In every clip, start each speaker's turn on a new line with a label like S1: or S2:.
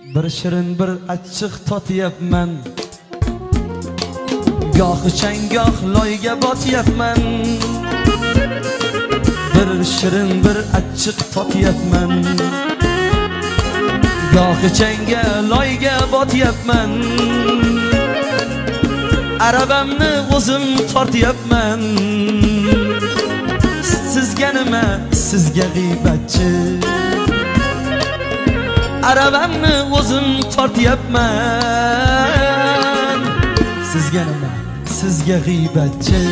S1: Bir shirin bir achchiq totyapman, goh changoh loyga botyapman. Bir shirin bir achchiq totyapman, goh changa loyga botyapman. Arabamni o'zim tortyapman. Sizga nima, sizga g'iybatchi. Arabamni o'zim tortyapman. Sizga nima, sizga g'iybatchi.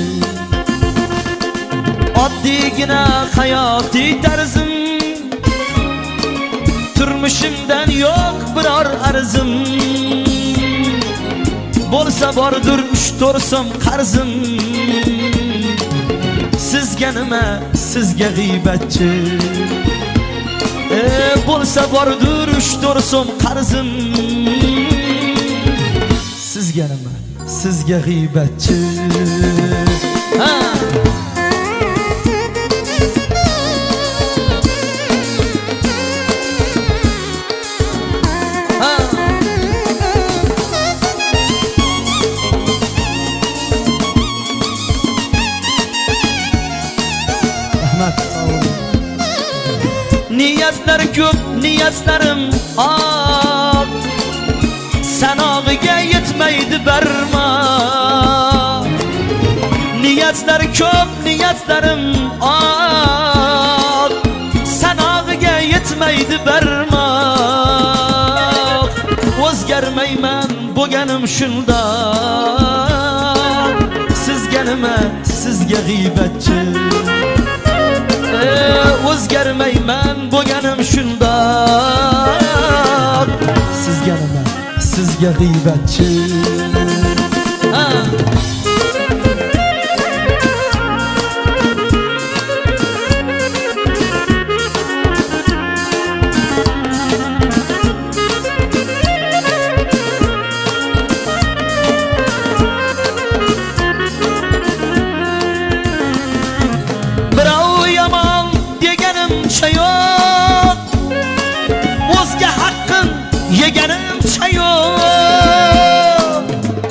S1: Oddiygina hayotiy tarzim, turmushimdan yo'q biror arzim. Bo'lsa bordir 3-4 so'm qarzim. Sizga nima, sizga g'iybatchi. Bo'lsa bordir 3-4 so'm qarzim. Sizga nima, sizga g'iybatchi. Niyatlar ko'p, niyatlarim oq, sanog'iga yetmaydi barmoq. Niyatlar ko'p, niyatlarim oq, sanog'iga yetmaydi barmoq. O'zgarmayman bo'lganim shundoq. Sizga nima, sizga g'iybatchi. O'zgarmayman bo'lganim shundoq. Sizga nima, sizga g'iybatchi. Yo'q, o'zga haqqin yeganimcha yo'q.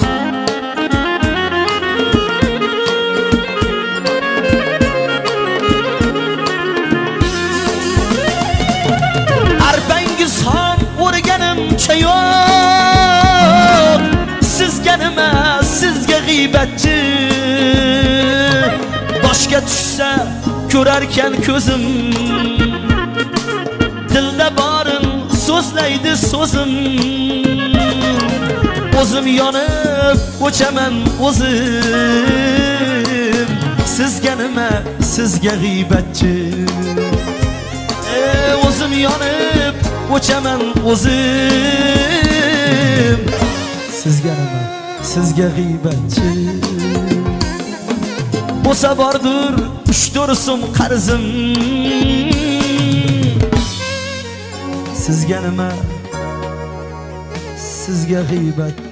S1: Arpangiz ham o'rganimcha yo'q. Sizga nima, sizga g'iybatchi. Boshga tushsa ko'rarkan ko'zim, dilda borin so'zlaydi so'zim. O'zim yonib o'chaman o'zim. Sizga nima, sizga g'iybatchi. O'zim yonib o'chaman o'zim. Sizga nima, sizga g'iybatchi. Bo'lsa bordir 3-4 so'm qarzim. Sizga nima, sizga g'iybat.